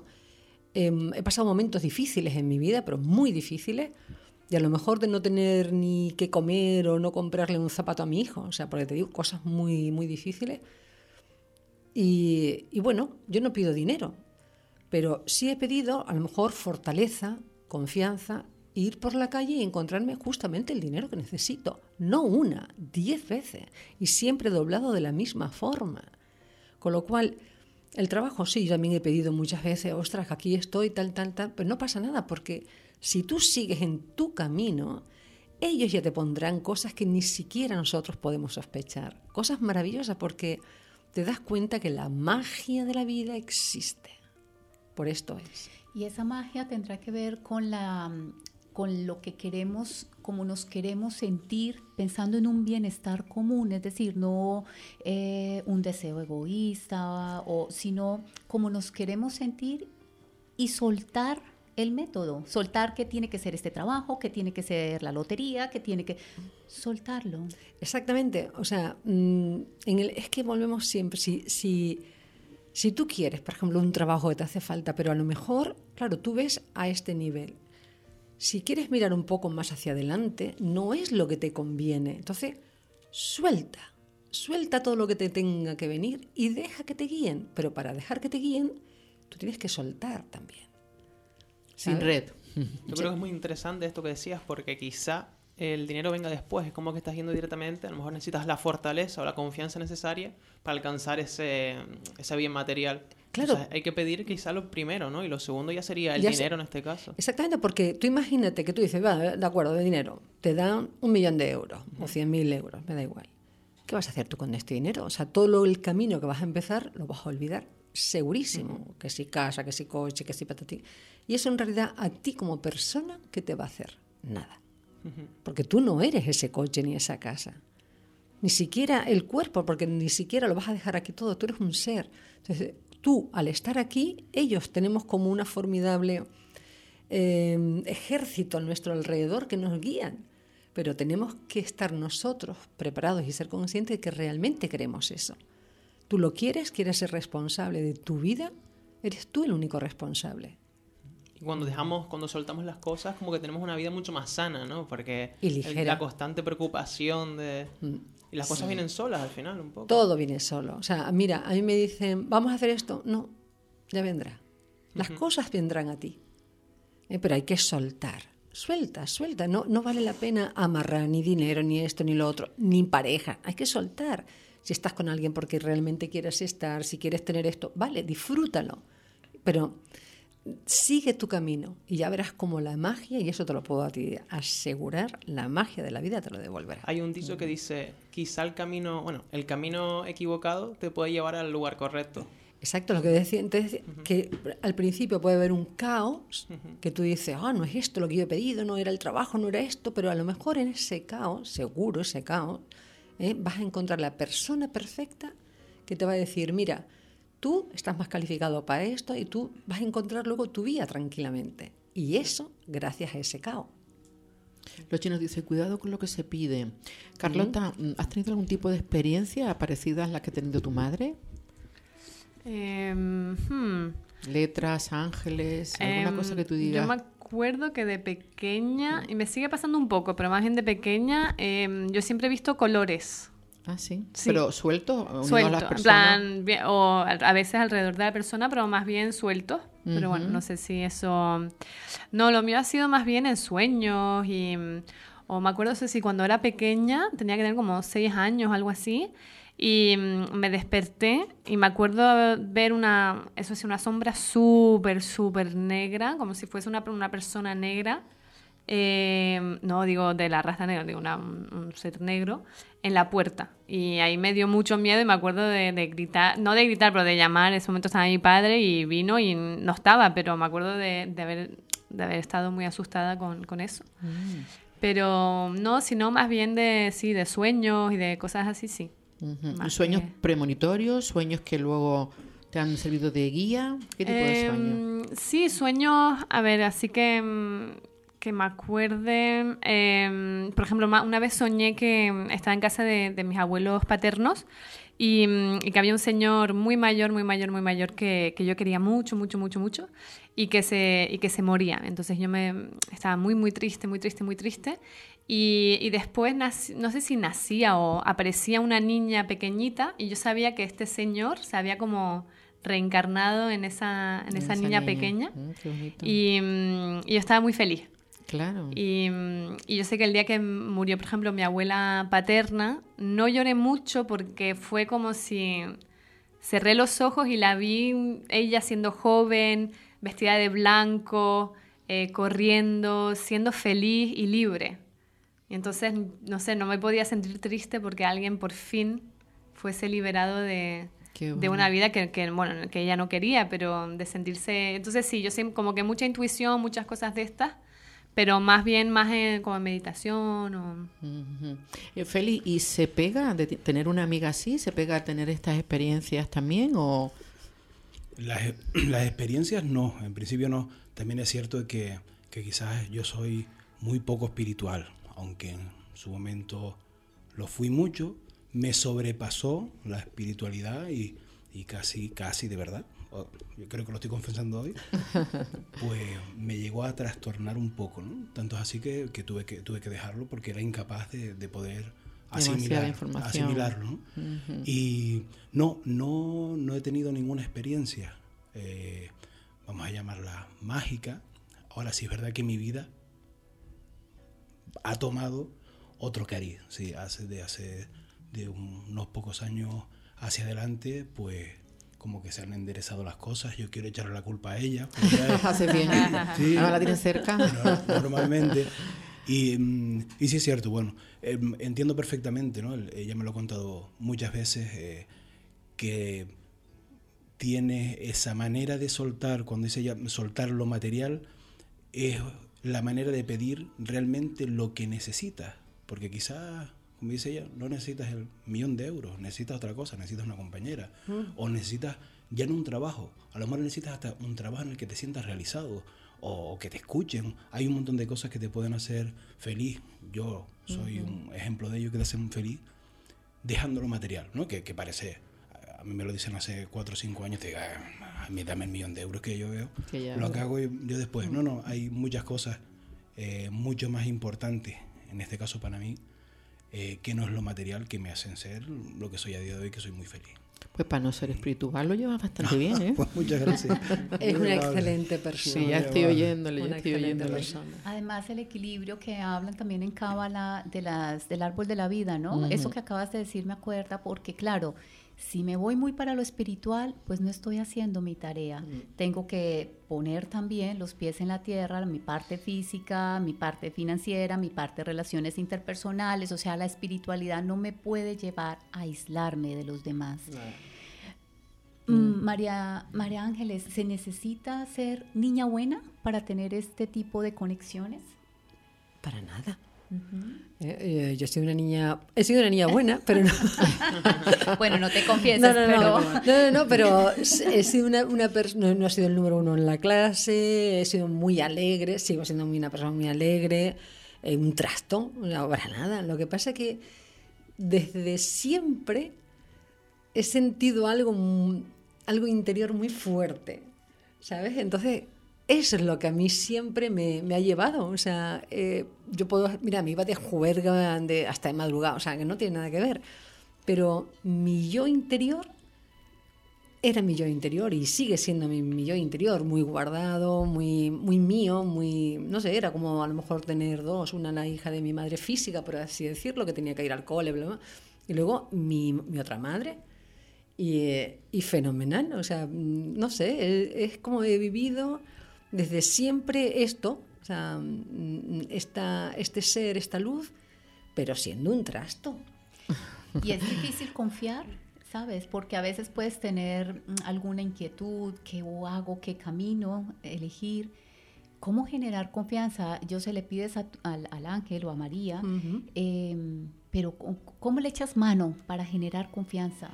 he pasado momentos difíciles en mi vida, pero muy difíciles, y a lo mejor de no tener ni qué comer o no comprarle un zapato a mi hijo, o sea, porque te digo, cosas muy, muy difíciles. Y bueno, yo no pido dinero, pero sí he pedido a lo mejor fortaleza, confianza, ir por la calle y encontrarme justamente el dinero que necesito. No 10 veces. Y siempre doblado de la misma forma. Con lo cual, el trabajo sí, yo también he pedido muchas veces, ostras, aquí estoy, tal, pero no pasa nada, porque si tú sigues en tu camino, ellos ya te pondrán cosas que ni siquiera nosotros podemos sospechar. Cosas maravillosas, porque te das cuenta que la magia de la vida existe. Por esto es. Y esa magia tendrá que ver con lo que queremos, como nos queremos sentir, pensando en un bienestar común, es decir, no un deseo egoísta, sino como nos queremos sentir y soltar el método, soltar que tiene que ser este trabajo, que tiene que ser la lotería, que tiene que soltarlo. Exactamente, o sea, es que volvemos siempre, si tú quieres, por ejemplo, un trabajo que te hace falta, pero a lo mejor, claro, tú ves a este nivel. Si quieres mirar un poco más hacia adelante, no es lo que te conviene. Entonces, suelta todo lo que te tenga que venir y deja que te guíen. Pero para dejar que te guíen, tú tienes que soltar también. Sin red. Yo creo que es muy interesante esto que decías, porque quizá el dinero venga después. Es como que estás yendo directamente, a lo mejor necesitas la fortaleza o la confianza necesaria para alcanzar ese bien material. Claro. O sea, hay que pedir quizá lo primero, ¿no? Y lo segundo ya sería el dinero en este caso. Exactamente, porque tú imagínate que tú dices, va, de acuerdo, de dinero, te dan 1.000.000 de euros o 100.000 euros, me da igual. ¿Qué vas a hacer tú con este dinero? O sea, todo el camino que vas a empezar lo vas a olvidar segurísimo. Que si casa, que si coche, que si patatín. Y eso en realidad a ti como persona, ¿qué te va a hacer? Nada. Porque tú no eres ese coche ni esa casa. ni siquiera el cuerpo, porque ni siquiera lo vas a dejar aquí todo, tú eres un ser. Entonces, tú, al estar aquí, ellos tenemos como una formidable ejército a nuestro alrededor que nos guían, pero tenemos que estar nosotros preparados y ser conscientes de que realmente queremos eso. Tú lo quieres ser responsable de tu vida, eres tú el único responsable. Y cuando soltamos las cosas, como que tenemos una vida mucho más sana, ¿no? Porque y ligera. La constante preocupación de... Y las cosas vienen solas al final, un poco. Todo viene solo. O sea, mira, a mí me dicen, vamos a hacer esto. No, ya vendrá. Las cosas vendrán a ti. Pero hay que soltar. Suelta. No vale la pena amarrar ni dinero, ni esto, ni lo otro, ni pareja. Hay que soltar. Si estás con alguien porque realmente quieres estar, si quieres tener esto, vale, disfrútalo. Pero sigue tu camino y ya verás cómo la magia, y eso te lo puedo a ti asegurar, la magia de la vida te lo devolverá. Hay un dicho que dice, quizá el camino equivocado te puede llevar al lugar correcto. Exacto, lo que decía entonces, que al principio puede haber un caos, que tú dices, no es esto lo que yo he pedido, no era el trabajo, no era esto, pero a lo mejor en ese caos, seguro ese caos, vas a encontrar la persona perfecta que te va a decir, mira, tú estás más calificado para esto y tú vas a encontrar luego tu vida tranquilamente. Y eso gracias a ese caos. Los chinos dicen, cuidado con lo que se pide. Carlota, ¿has tenido algún tipo de experiencia parecida a la que ha tenido tu madre? Letras, ángeles, alguna cosa que tú digas. Yo me acuerdo que de pequeña, y me sigue pasando un poco, pero más bien de pequeña, yo siempre he visto colores. Ah, sí. Sí. ¿Pero sueltos? Sueltos, en plan, o a veces alrededor de la persona, pero más bien sueltos. Pero bueno, no sé si eso... No, lo mío ha sido más bien en sueños o me acuerdo, no sé si cuando era pequeña, tenía que tener como 6 años, algo así, y me desperté y me acuerdo ver una sombra súper, súper negra, como si fuese una persona negra. No digo de la raza negra, digo un ser negro en la puerta, y ahí me dio mucho miedo y me acuerdo de gritar, no de gritar, pero de llamar. En ese momento estaba mi padre y vino y no estaba, pero me acuerdo de haber estado muy asustada con eso. Pero no, sino más bien de sueños y de cosas así, sí. ¿Sueños premonitorios? ¿Sueños que luego te han servido de guía? ¿Qué tipo de sueños? Sí, sueños, a ver, así que me acuerden, por ejemplo, una vez soñé que estaba en casa de mis abuelos paternos y que había un señor muy mayor que yo quería mucho, mucho, mucho, mucho, y que se moría. Entonces yo estaba muy, muy triste, muy triste, muy triste. Y después, no sé si nacía o aparecía una niña pequeñita y yo sabía que este señor se había como reencarnado en esa niña pequeña. Qué bonito. Y yo estaba muy feliz. Claro. Y yo sé que el día que murió, por ejemplo, mi abuela paterna, no lloré mucho porque fue como si cerré los ojos y la vi ella siendo joven, vestida de blanco, corriendo, siendo feliz y libre. Y entonces, no sé, no me podía sentir triste porque alguien por fin fuese liberado de una vida que ella no quería, pero de sentirse... Entonces sí, yo sé como que mucha intuición, muchas cosas de estas, pero más bien como en meditación. Feli, ¿y se pega de tener una amiga así? ¿Se pega a tener estas experiencias también? ¿O? Las experiencias no, en principio no. También es cierto que quizás yo soy muy poco espiritual, aunque en su momento lo fui mucho. Me sobrepasó la espiritualidad y casi de verdad, yo creo que lo estoy confesando hoy, pues me llegó a trastornar un poco, ¿no? Tanto es así que tuve que dejarlo porque era incapaz de poder asimilarlo, ¿no? Y no he tenido ninguna experiencia, vamos a llamarla mágica. Ahora sí es verdad que mi vida ha tomado otro cariz, sí, de unos pocos años hacia adelante, pues como que se han enderezado las cosas. Yo quiero echarle la culpa a ella. Hace bien. Sí, ahora la tienes cerca. Normalmente. Y sí es cierto, bueno, entiendo perfectamente, ¿no? Ella me lo ha contado muchas veces, que tiene esa manera de soltar, cuando dice ella soltar lo material, es la manera de pedir realmente lo que necesita. Porque quizás como dice ella, no necesitas el 1.000.000 de euros, necesitas otra cosa, necesitas una compañera, o necesitas ya no un trabajo, a lo mejor necesitas hasta un trabajo en el que te sientas realizado, o que te escuchen. Hay un montón de cosas que te pueden hacer feliz. Yo soy un ejemplo de ello, que te hacen feliz dejando lo material, ¿no? Que parece, a mí me lo dicen hace 4 o 5 años, te digo, a mí dame el 1.000.000 de euros que yo veo, lo que hago yo después. No, hay muchas cosas mucho más importantes, en este caso para mí, que no es lo material, que me hacen ser lo que soy a día de hoy, que soy muy feliz. Pues para no ser espiritual lo llevas bastante bien, ¿eh? Pues muchas gracias. Es una excelente persona. Sí, ya estoy oyéndole, Una ya estoy excelente oyéndole. persona. Además, el equilibrio que hablan también en Cábala del árbol de la vida, ¿no? Eso que acabas de decir me acuerda, porque claro, si me voy muy para lo espiritual, pues no estoy haciendo mi tarea. Tengo que poner también los pies en la tierra, mi parte física, mi parte financiera, mi parte de relaciones interpersonales. O sea, la espiritualidad no me puede llevar a aislarme de los demás. María Ángeles, ¿se necesita ser niña buena para tener este tipo de conexiones? Para nada. Yo he sido una niña buena, pero no. Bueno, no te confieses, pero he sido una persona, no he sido el número 1 en la clase, he sido muy alegre, sigo siendo una persona muy alegre, un trasto, no, para nada. Lo que pasa es que desde siempre he sentido algo interior muy fuerte, ¿sabes? Entonces, eso es lo que a mí siempre me ha llevado. O sea, yo puedo... Mira, me iba de juerga hasta de madrugada, o sea, que no tiene nada que ver. Pero mi yo interior era mi yo interior y sigue siendo mi yo interior, muy guardado, muy mío, muy... No sé, era como a lo mejor tener 2, una la hija de mi madre física, por así decirlo, que tenía que ir al cole, bla, bla, y luego mi otra madre. Y fenomenal, o sea, no sé, es como he vivido desde siempre esto, o sea, este ser, esta luz, pero siendo un trasto. Y es difícil confiar, ¿sabes? Porque a veces puedes tener alguna inquietud, qué hago, qué camino elegir. ¿Cómo generar confianza? Yo se le pides al ángel o a María, pero ¿cómo le echas mano para generar confianza?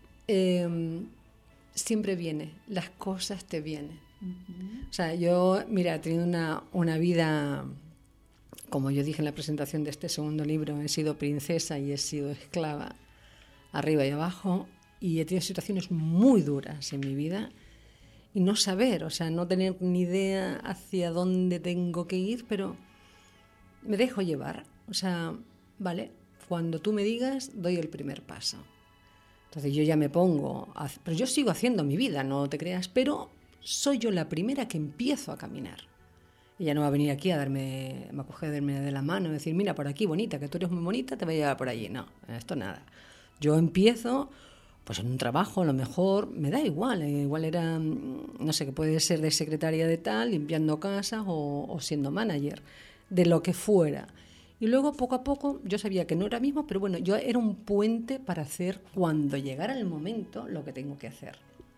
Siempre viene, las cosas te vienen. O sea, yo, mira, he tenido una vida, como yo dije en la presentación de este segundo libro, he sido princesa y he sido esclava, arriba y abajo, y he tenido situaciones muy duras en mi vida y no saber, o sea, no tener ni idea hacia dónde tengo que ir, pero me dejo llevar. O sea, vale, cuando tú me digas, doy el primer paso. Entonces yo ya me pongo, pero yo sigo haciendo mi vida, no te creas, pero soy yo la primera que empiezo a caminar. Ella no va a venir aquí a cogerme de la mano y decir, mira, por aquí, bonita, que tú eres muy bonita, te voy a llevar por allí. No, esto nada. Yo empiezo, pues en un trabajo, a lo mejor, me da igual, igual era, no sé, que puede ser de secretaria de tal, limpiando casas o siendo manager, de lo que fuera. Y luego, poco a poco, yo sabía que no era mismo, pero bueno, yo era un puente para hacer, cuando llegara el momento, lo que tengo que hacer.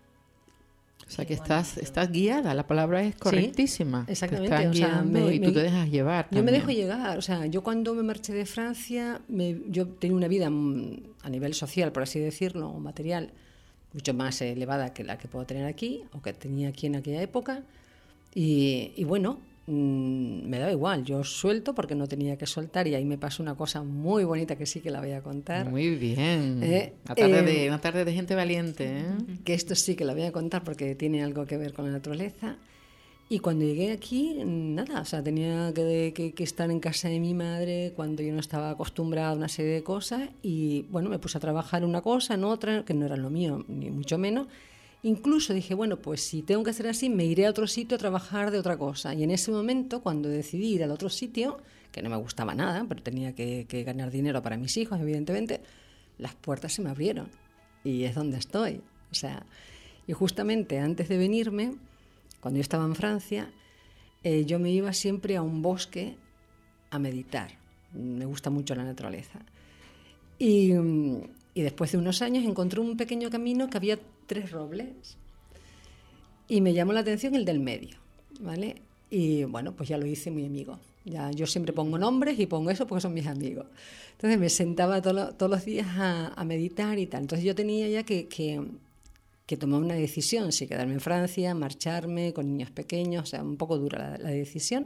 O sea, que estás guiada, la palabra es correctísima. Sí, exactamente. Te están guiando y tú te dejas llevar también. Yo me dejo llegar. O sea, yo cuando me marché de Francia, yo tenía una vida a nivel social, por así decirlo, o material, mucho más elevada que la que puedo tener aquí, o que tenía aquí en aquella época. Y bueno... me daba igual, yo suelto porque no tenía que soltar, y ahí me pasó una cosa muy bonita que sí que la voy a contar. Muy bien. Una tarde de gente valiente, ¿eh? Que esto sí que la voy a contar porque tiene algo que ver con la naturaleza. Y cuando llegué aquí, nada, o sea, tenía que estar en casa de mi madre cuando yo no estaba acostumbrada a una serie de cosas, y bueno, me puse a trabajar en una cosa, en otra, que no era lo mío, ni mucho menos. Incluso dije, bueno, pues si tengo que hacer así, me iré a otro sitio a trabajar de otra cosa. Y en ese momento, cuando decidí ir al otro sitio, que no me gustaba nada, pero tenía que ganar dinero para mis hijos, evidentemente, las puertas se me abrieron. Y es donde estoy. O sea, y justamente antes de venirme, cuando yo estaba en Francia, yo me iba siempre a un bosque a meditar. Me gusta mucho la naturaleza. Y después de unos años encontré un pequeño camino que había 3 robles y me llamó la atención el del medio, ¿vale? Y bueno, pues ya lo hice muy amigo. Ya, yo siempre pongo nombres y pongo eso porque son mis amigos. Entonces me sentaba todos los días a meditar y tal. Entonces yo tenía ya que tomar una decisión, si quedarme en Francia, marcharme con niños pequeños, o sea, un poco dura la decisión.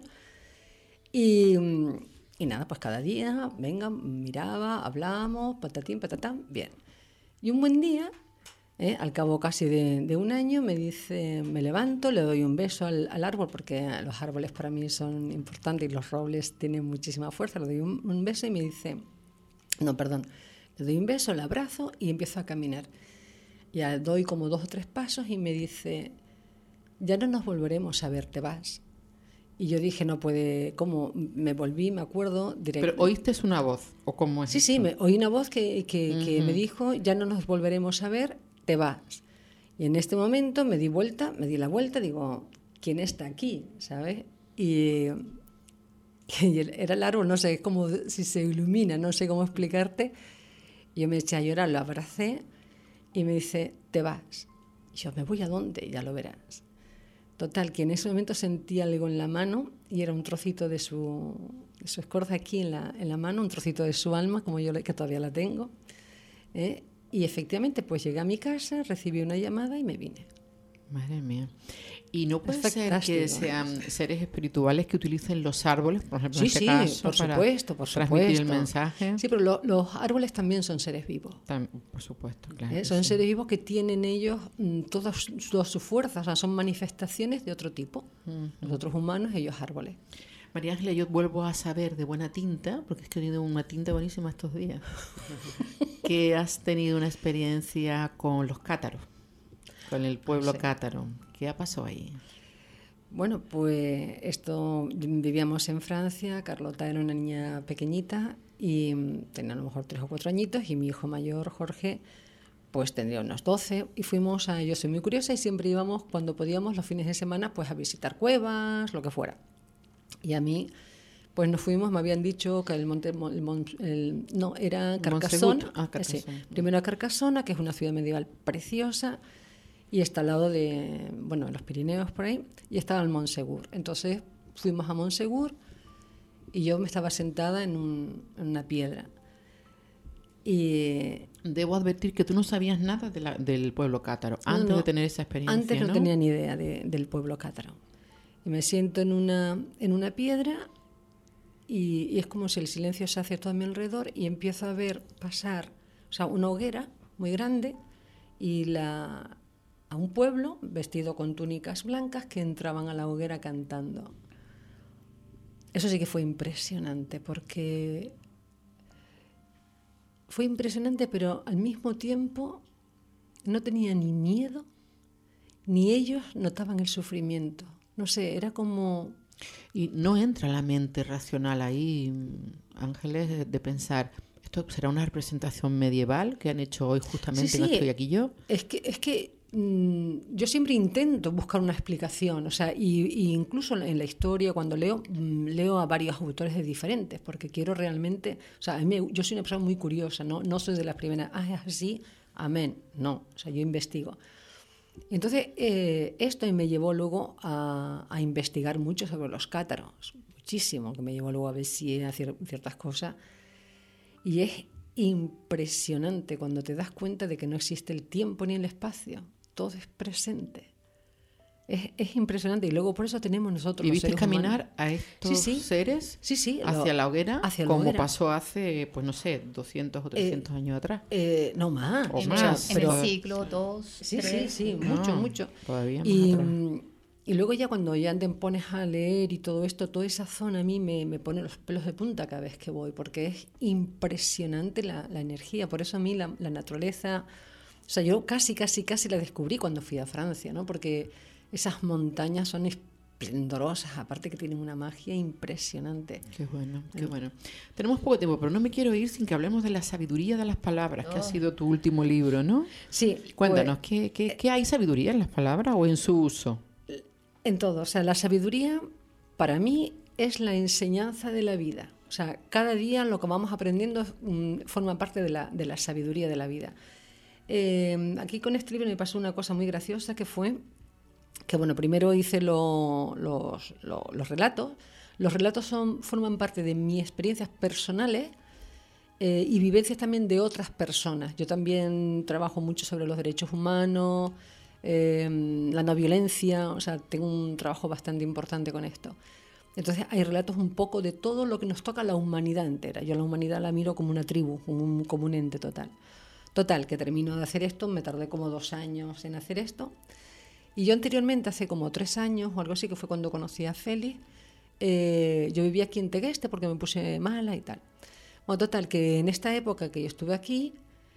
Y nada, pues cada día, venga, miraba, hablábamos, patatín, patatán, bien. Y un buen día, al cabo casi de un año, me levanto, le doy un beso al árbol, porque los árboles para mí son importantes y los robles tienen muchísima fuerza, le doy un beso y me dice, le doy un beso, le abrazo y empiezo a caminar. Ya doy como 2 o 3 pasos y me dice, ya no nos volveremos a ver, te vas. Y yo dije, no puede, ¿cómo? Me volví, me acuerdo directo. ¿Pero oíste una voz o cómo es? Sí, oí una voz que me dijo, ya no nos volveremos a ver, te vas. Y en este momento me di la vuelta, digo, ¿quién está aquí? ¿Sabes? Y era el árbol, no sé, es como si se ilumina, no sé cómo explicarte. Y yo me eché a llorar, lo abracé y me dice, te vas. Y yo, ¿me voy a dónde? Ya lo verás. Total, que en ese momento sentí algo en la mano y era un trocito de su escorza aquí en la mano, un trocito de su alma, como yo que todavía la tengo. Y efectivamente, pues llegué a mi casa, recibí una llamada y me vine. Madre mía. ¿Y no puede ser que sean seres espirituales que utilicen los árboles, por ejemplo, en este caso, por supuesto, transmitir el mensaje? Sí, pero los árboles también son seres vivos. Por supuesto, claro. Son seres vivos que tienen ellos todas sus fuerzas, o sea, son manifestaciones de otro tipo. Nosotros humanos, ellos árboles. María Ángeles, yo vuelvo a saber de buena tinta, porque es que he tenido una tinta buenísima estos días, que has tenido una experiencia con los cátaros, con el pueblo cátaro. ¿Qué pasó ahí? Bueno, pues vivíamos en Francia, Carlota era una niña pequeñita y tenía a lo mejor 3 o 4 añitos y mi hijo mayor, Jorge, pues tendría unos 12 y yo soy muy curiosa y siempre íbamos cuando podíamos los fines de semana pues a visitar cuevas, lo que fuera. Y a mí, pues nos fuimos, me habían dicho que era Carcassona. Sí, primero a Carcassona, que es una ciudad medieval preciosa, y está al lado de, en los Pirineos por ahí, y estaba el Montsegur. Entonces fuimos a Montsegur y yo me estaba sentada en una piedra. Y debo advertir que tú no sabías nada del pueblo cátaro antes de tener esa experiencia. Antes no tenía ni idea del pueblo cátaro. Y me siento en una piedra y es como si el silencio se hace todo a mi alrededor y empiezo a ver pasar, una hoguera muy grande y a un pueblo vestido con túnicas blancas que entraban a la hoguera cantando. Eso sí que fue impresionante, porque fue impresionante, pero al mismo tiempo no tenía ni miedo, ni ellos notaban el sufrimiento. No sé, era como... Y no entra la mente racional ahí, Ángeles, de pensar, ¿esto será una representación medieval que han hecho hoy justamente Sí, no estoy aquí yo? Es que yo siempre intento buscar una explicación, y incluso en la historia cuando leo a varios autores de diferentes, porque quiero realmente, yo soy una persona muy curiosa, no soy de las primeras, es así, amén, no, yo investigo. Entonces esto me llevó luego a investigar mucho sobre los cátaros, muchísimo, que me llevó luego a ver si hacían ciertas cosas, y es impresionante cuando te das cuenta de que no existe el tiempo ni el espacio. Todo es presente. Es impresionante. Y luego por eso tenemos nosotros ¿Y los viste seres caminar humanos a estos seres hacia la hoguera? Como pasó hace, 200 o 300 años atrás. No más. O más. En el siglo II. Sí, mucho. Todavía más y luego ya cuando ya te pones a leer y todo esto, toda esa zona a mí me pone los pelos de punta cada vez que voy, porque es impresionante la energía. Por eso a mí la naturaleza... yo casi la descubrí cuando fui a Francia, ¿no? Porque esas montañas son esplendorosas, aparte que tienen una magia impresionante. Qué bueno. Tenemos poco tiempo, pero no me quiero ir sin que hablemos de la sabiduría de las palabras, que ha sido tu último libro, ¿no? Sí. Cuéntanos, ¿qué hay sabiduría en las palabras o en su uso? En todo. La sabiduría para mí es la enseñanza de la vida. Cada día lo que vamos aprendiendo forma parte de la sabiduría de la vida. Aquí con este libro me pasó una cosa muy graciosa que fue que primero hice los relatos, Los relatos forman parte de mis experiencias personales y vivencias también de otras personas. Yo también trabajo mucho sobre los derechos humanos, la no violencia, o sea, tengo un trabajo bastante importante con esto. Entonces hay relatos un poco de todo lo que nos toca a la humanidad entera. Yo a la humanidad la miro como una tribu, como un ente total. Total, que termino de hacer esto, me tardé como 2 años en hacer esto. Y yo anteriormente, hace como 3 años o algo así, que fue cuando conocí a Félix, yo vivía aquí en Tegueste porque me puse mala y tal. Bueno, total, que en esta época que yo estuve aquí,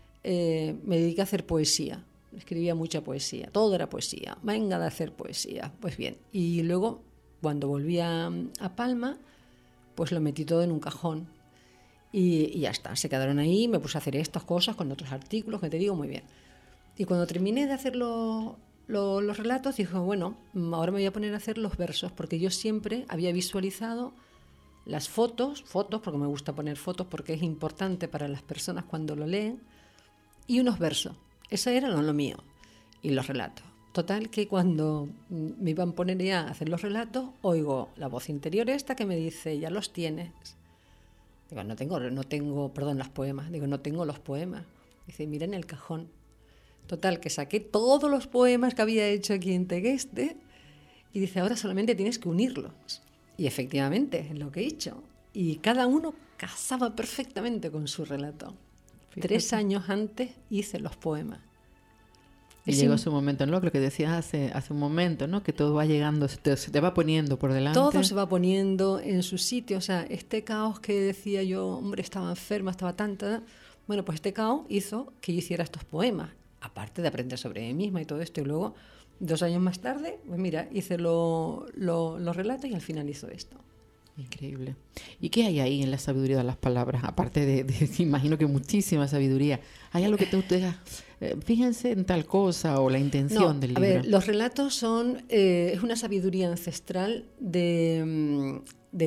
me dediqué a hacer poesía. Escribía mucha poesía, todo era poesía. Venga de hacer poesía. Pues bien, y luego, cuando volví a Palma, pues lo metí todo en un cajón. Y ya está, se quedaron ahí, me puse a hacer estas cosas con otros artículos, que te digo muy bien. Y cuando terminé de hacer los relatos, dije, bueno, ahora me voy a poner a hacer los versos, porque yo siempre había visualizado las fotos, porque me gusta poner fotos porque es importante para las personas cuando lo leen, y unos versos. Eso era lo mío, y los relatos. Total, que cuando me iban a poner ya a hacer los relatos, oigo la voz interior esta que me dice, ya los tienes. Digo, no tengo, los poemas. Digo, no tengo los poemas. Dice, mira en el cajón. Total, que saqué todos los poemas que había hecho aquí en Tegueste y dice, ahora solamente tienes que unirlos. Y efectivamente, es lo que he hecho. Y cada uno casaba perfectamente con su relato. Fíjate. 3 años antes hice los poemas. Y llegó su momento, ¿no? Lo que decías hace un momento, ¿no? Que todo va llegando, se te va poniendo por delante. Todo se va poniendo en su sitio. O sea, este caos que decía yo, hombre, estaba enferma, estaba tanta... Bueno, pues este caos hizo que yo hiciera estos poemas. Aparte de aprender sobre mí misma y todo esto. Y luego, 2 años más tarde, pues mira, hice los relatos y al final hizo esto. Increíble. ¿Y qué hay ahí en la sabiduría de las palabras? Aparte de imagino que muchísima sabiduría. ¿Hay algo que tú digas, fíjense en tal cosa o la intención del libro? A ver, los relatos es una sabiduría ancestral de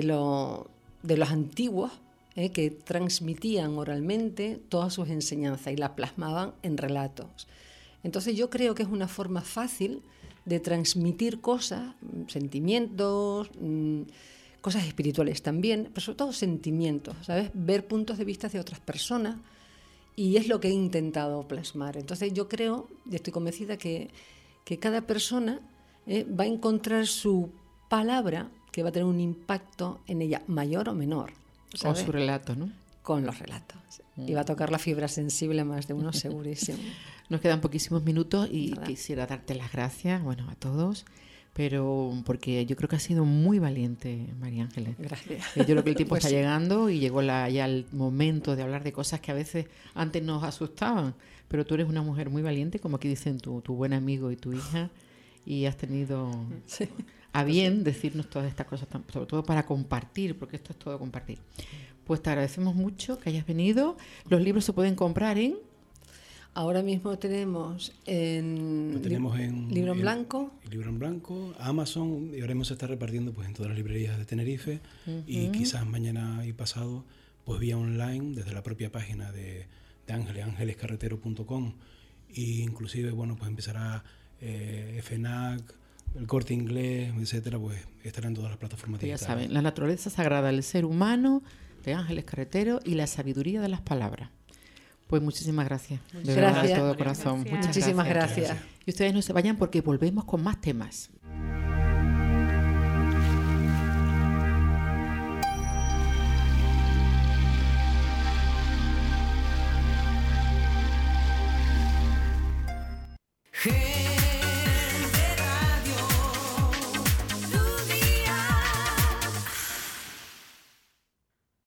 los antiguos que transmitían oralmente todas sus enseñanzas y las plasmaban en relatos. Entonces yo creo que es una forma fácil de transmitir cosas, sentimientos, cosas espirituales también, pero sobre todo sentimientos, ¿sabes? Ver puntos de vista de otras personas, y es lo que he intentado plasmar. Entonces yo creo, y estoy convencida que cada persona va a encontrar su palabra que va a tener un impacto en ella, mayor o menor, ¿sabes? Con su relato, ¿no? Con los relatos. Y va a tocar la fibra sensible a más de uno, segurísimo. Nos quedan poquísimos minutos y quisiera darte las gracias, bueno, a todos, pero porque yo creo que ha sido muy valiente, María Ángeles. Gracias. Yo creo que el tiempo Pues está sí. llegando y llegó ya el momento de hablar de cosas que a veces antes nos asustaban, pero tú eres una mujer muy valiente, como aquí dicen tu buen amigo y tu hija, y has tenido a bien decirnos todas estas cosas, sobre todo para compartir, porque esto es todo compartir. Pues te agradecemos mucho que hayas venido. Los libros se pueden comprar en... Ahora mismo tenemos en Libro en Blanco. Libro en Blanco, Amazon, y ahora mismo se está repartiendo pues en todas las librerías de Tenerife, y quizás mañana y pasado pues vía online desde la propia página de Ángeles, angelescarretero.com, e inclusive bueno pues empezará FNAC, el Corte Inglés, etcétera, pues estará en todas las plataformas digitales. Ya saben, la naturaleza sagrada del ser humano, de Ángeles Carretero, y la sabiduría de las palabras. Pues muchísimas gracias. De verdad, de todo corazón. Gracias. Muchísimas gracias. Y ustedes no se vayan porque volvemos con más temas. Hey.